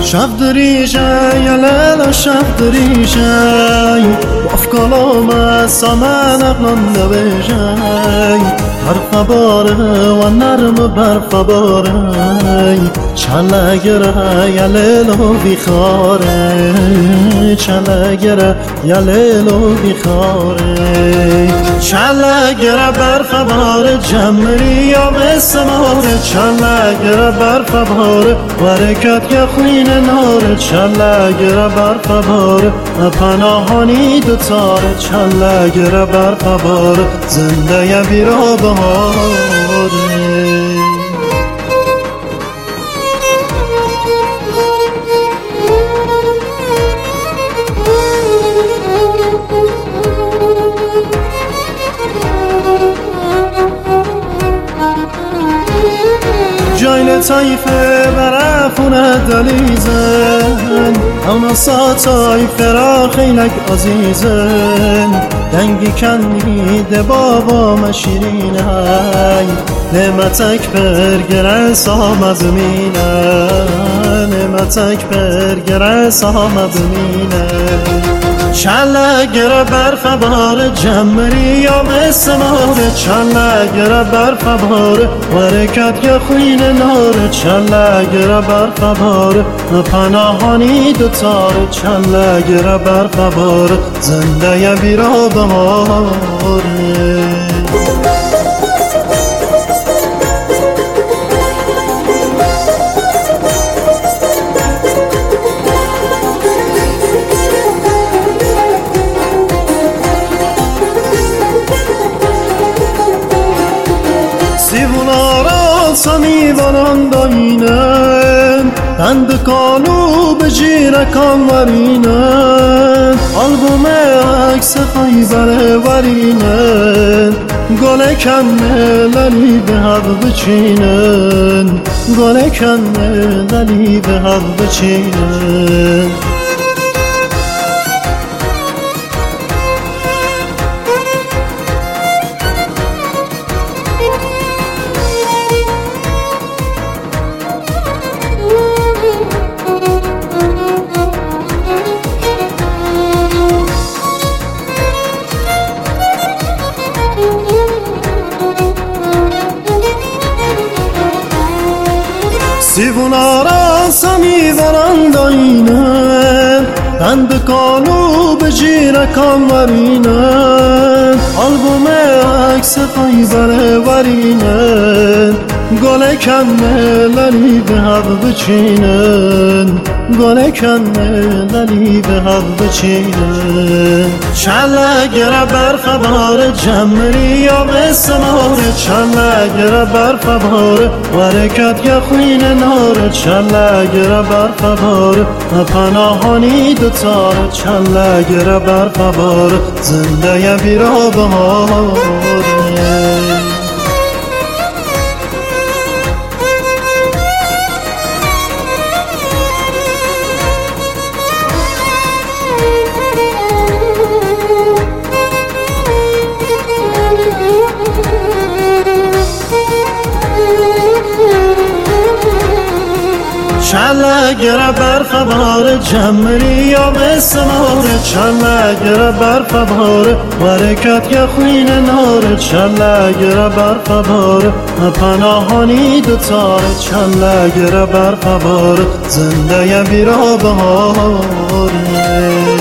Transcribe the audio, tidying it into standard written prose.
شب دریجه یا لیلا شب دریجه باف کلام سامن اقلان دویجه برف باره و نرم برف باره چلگره یا لیلا بیخاره چلگره یا لیلا بیخاره چلگره برف باره جمری یا بسماره چلگره برف باره برکت یا خوین ناره چلگره برف باره پناهانی دوتاره چلگره برف باره زنده یا بیرا بهاره جایل طایفه برفونه دلیزن اونا ساتای فرا خیلک عزیزن دنگی کنید بابا مشیرین های نعمتک برگره سام زمینه نعمتک برگره سام زمینه چلگره برف باره جمری یا بسماره چلگره برف باره برکت یا خوین ناره چلگره برف باره پناهانی دوتاره چلگره برف باره زنده یا بیرا بهاره سیوونارا سمیوانان داینن بند کانو به جیرکان ورینن آلبوم عکس خیبر ورینن گل کنه للی به حق بچینن گل کنه للی به حق بچینن سیوونارا سمیوران داینه بند کانو به جیرکان ورینه آلبوم عکس خیبر ورینه گل کنه للی به حق بچینن گل کنه للی به حق بچینن چلگره برف باره جمری یا بسماره چلگره برف باره برکت یا خوین ناره چلگره برف باره پناهانی دوتاره چلگره برف باره زنده یا بیرا بهاره چلگره برف باره جمری یا بسماره چلگره برف باره برکت یا خوین ناره چلگره برف باره پناهانی دوتاره چلگره برف باره زنده یا بیرا بهاره